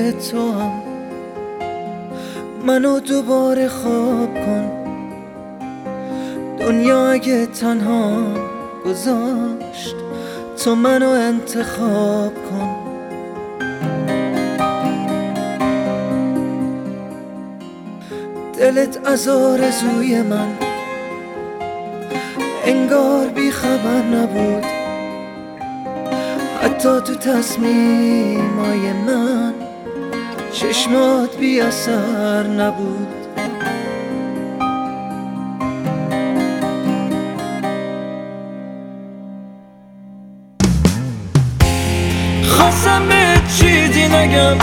فکر تو هم منو دوباره خواب کن. دنیا اگه تنها گذاشت تو منو انتخاب کن. دلت از آرزوی من انگار بی خبر نبود، حتی تو تصمیمای من چشمات بی اثر نبود. خواستم به چیزی نگم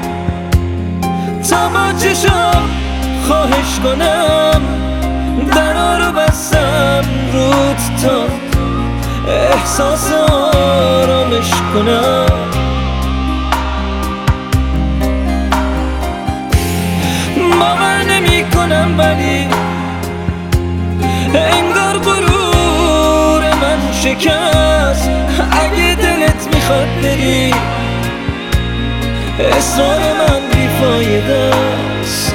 تا با چشم خواهش کنم، درا رو بستم رود تا احساس آرامش کنم. باور نمی کنم ولی انگار غرور من شکست. اگه دلت میخواد بری اصرار من بیفایده است.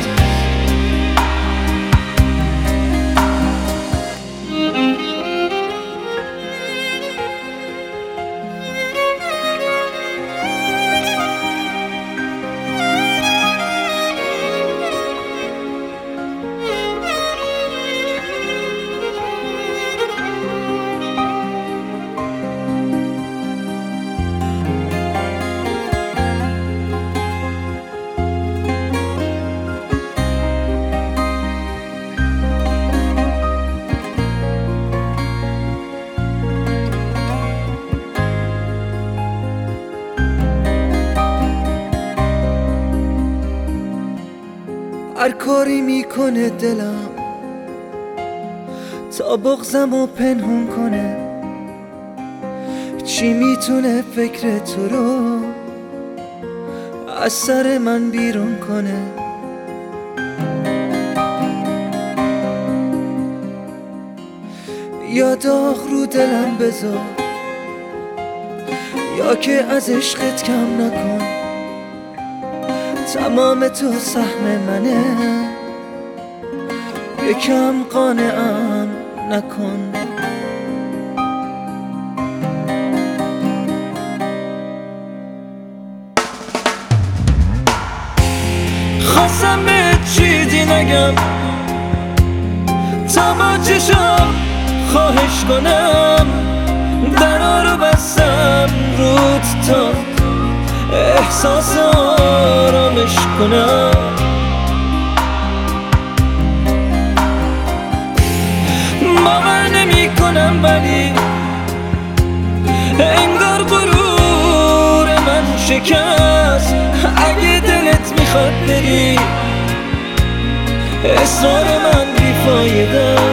هر کاری میکنه دلم تا بغضمو پنهون کنه، چی میتونه فکر تو رو از سر من بیرون کنه. یا داغ رو دلم بذار یا که از عشقت کم نکن. تمام تو سهم منه یکم قانعم نکن. خواستم به چیزی نگم تا با چشم خواهش کنم، درا رو بستم رود تا احساس آرامش کنم. باور نمی کنم ولی انگار غرور من شکست. اگه دلت میخواد بری اصرار من بیفایده